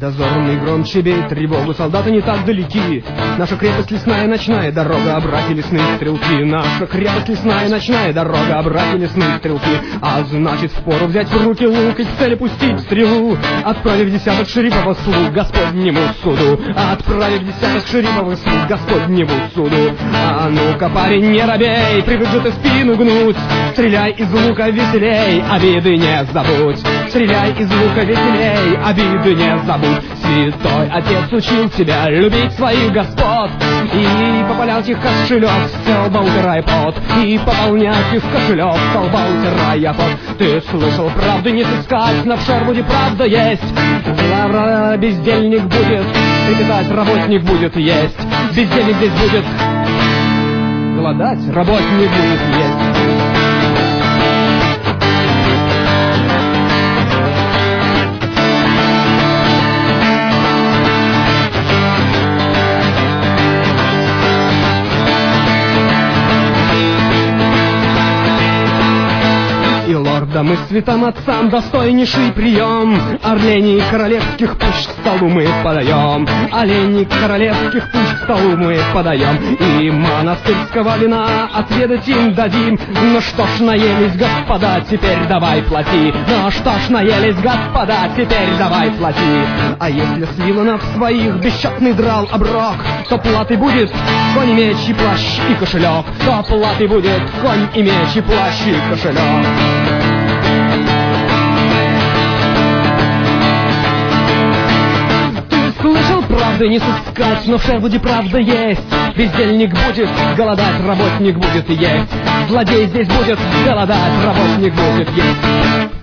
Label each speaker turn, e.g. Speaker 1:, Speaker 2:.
Speaker 1: Дозорный громче бей тревогу, солдаты не так далеки. Наша крепость лесная, ночная дорога, братья лесные стрелки. Наша крепость лесная, ночная дорога, братья лесные стрелки. А значит, впору взять в руки лук и к цели пустить стрелу, отправив десяток шерифов слуг Господнему суду. Отправив десяток шерифов слуг Господнему суду. А ну-ка, парень, не робей, привык же ты спину гнуть. Стреляй из лука веселей, обиды не забудь. Стреляй из лука веселей, обиды не забудь. Святой Отец учил тебя любить своих господ, и пополнять их кошелек с лба утирая пот, и пополнять их кошелек с лба утирая пот. Ты слышал, правды не сыскать, но в Шервуде правда есть. Бездельник будет трепетать, работник будет есть. Бездельник здесь будет голодать, работник будет есть. Лордам и святым отцам достойнейший прием. Оленей королевских пусть к столу мы подаем. Оленей королевских пусть к столу мы подаем. И монастырского вина отведать им дадим. Ну что ж, наелись, господа, теперь давай плати. Ну что ж, наелись, господа, теперь давай плати. А если с виланов своих бесчетный драл оброк, то платой будет конь, меч и плащ и кошелек. То платой будет конь и меч и плащ и кошелек. Слышал, правды не сыскать, но в Шервуде правда есть. Бездельник будет голодать, работник будет есть. Злодей здесь будет голодать, работник будет есть.